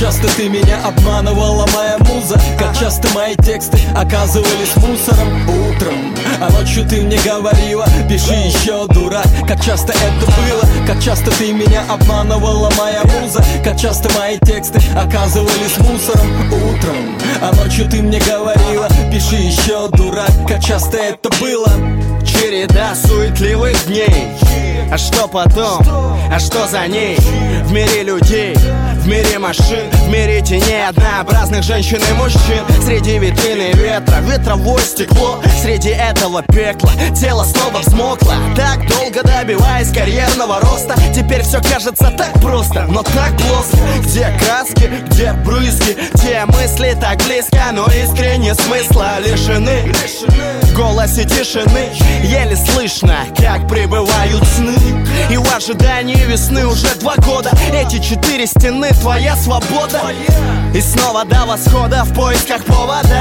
часто ты меня обманывала, моя муза. Как часто мои тексты оказывались мусором утром, а ночью ты мне говорила: пиши еще, дурак. Как часто это было, как часто ты меня обманывала, моя муза. Как часто мои тексты оказывались мусором утром, а ночью ты мне говорила: пиши еще, дурак. Как часто это было. Череда суетливых дней. А что потом? А что за ней? В мире людей, в мире машин, в мире теней однообразных женщин и мужчин. Среди витрины ветра, ветровое стекло. Среди этого пекла тело снова взмокло. Так долго добиваясь карьерного роста, теперь все кажется так просто, но так плоско. Где краски, где брызги, те мысли так близко, но искренне смысла лишены. В голосе тишины еле слышно, как прибывают сны. И в ожидании весны уже 2 года. Эти 4 стены, твоя свобода. И снова до восхода в поисках повода,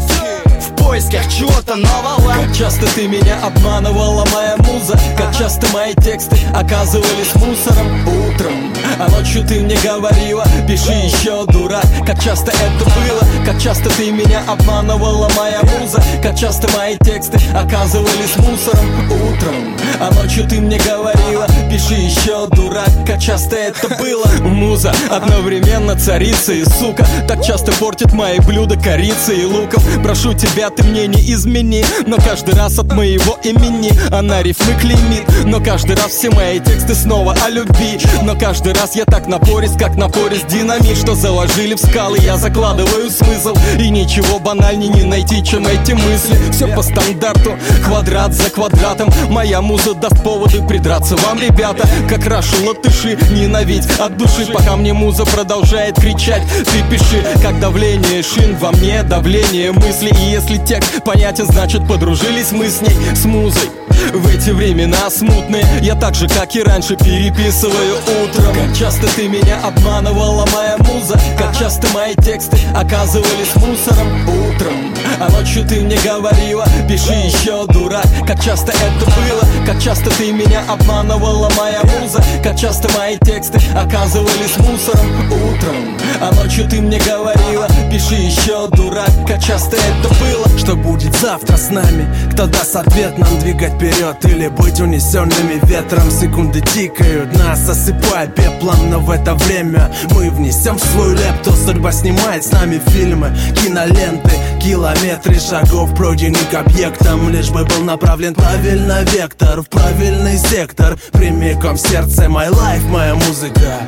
в поисках чего-то нового. Как часто ты меня обманывала, моя муза. Как часто мои тексты оказывались мусором утром, а ночью ты мне говорила: пиши еще, дурак. Как часто это было, как часто ты меня обманывала, моя муза. Как часто мои тексты оказывались мусором утром, а ночью ты мне говорила: пиши еще, дурак. Как часто это было. Муза одновременно царица и сука. Так часто портит мои блюда корицей и луком. Прошу тебя, ты мне не измени, но каждый раз от моего имени она рифмы клеймит. Но каждый раз все мои тексты снова о любви. Но каждый раз я так напорист, как напорист динамит, что заложили в скалы, я закладываю смысл. И ничего банальнее не найти, чем эти мысли. Все по стандарту, квадрат за квадратом. Моя муза даст поводы придраться вам, ребята. Как рашу латыши, ненавидь от души, пока мне муза продолжает кричать: ты пиши. Как давление шин во мне, давление мыслей. И если текст понятен, значит подружились мы с ней, с музой. В эти времена смутные я так же, как и раньше, переписываю утром. Как часто ты меня обманывала, моя муза. Как часто мои тексты оказывались мусором утром, а ночью ты мне говорила: пиши еще, дурак. Как часто это было, как часто ты меня обманывала, моя муза. Как часто мои тексты оказывались мусором утром, а ночью ты мне говорила: пиши еще, дурак. Как часто это было. Что будет завтра с нами? Кто даст ответ нам двигать вперед или быть унесенными ветром? Секунды тикают, нас осыпая пеплом, но в это время мы внесем свою лепту. Судьба снимает с нами фильмы, киноленты, километры шагов пройденных к объектам, лишь бы был направлен правильно вектор, в правильный сектор, прямиком в сердце. My life, моя музыка.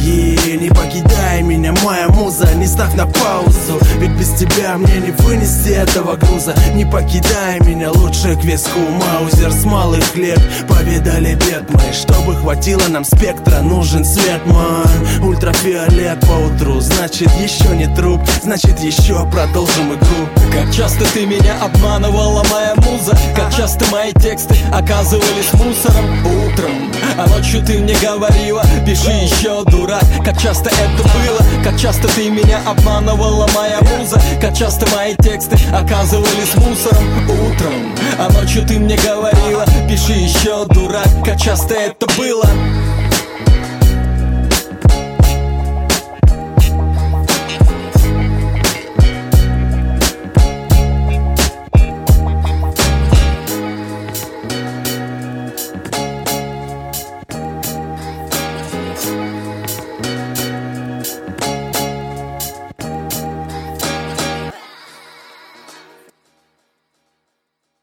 И не покидай меня, моя муза, не ставь на паузу, ведь без тебя мне не вынести этого груза. Не покидай меня, лучше к виску маузер с малых лет. Повидали бед мы, чтобы хватило нам спектра, нужен свет, ман. Ультрафиолет по утру, значит еще не труп, значит еще продолжим игру. Как часто ты меня обманывала, моя муза. Как часто мои тексты оказывались мусором утром, а ночью ты мне говорила: пиши еще, дурак. Как часто это было, как часто ты меня обманывала, моя муза. Как часто мои тексты оказывались мусором утром, а ночью ты мне говорила: пиши еще, дурак. Как часто это было.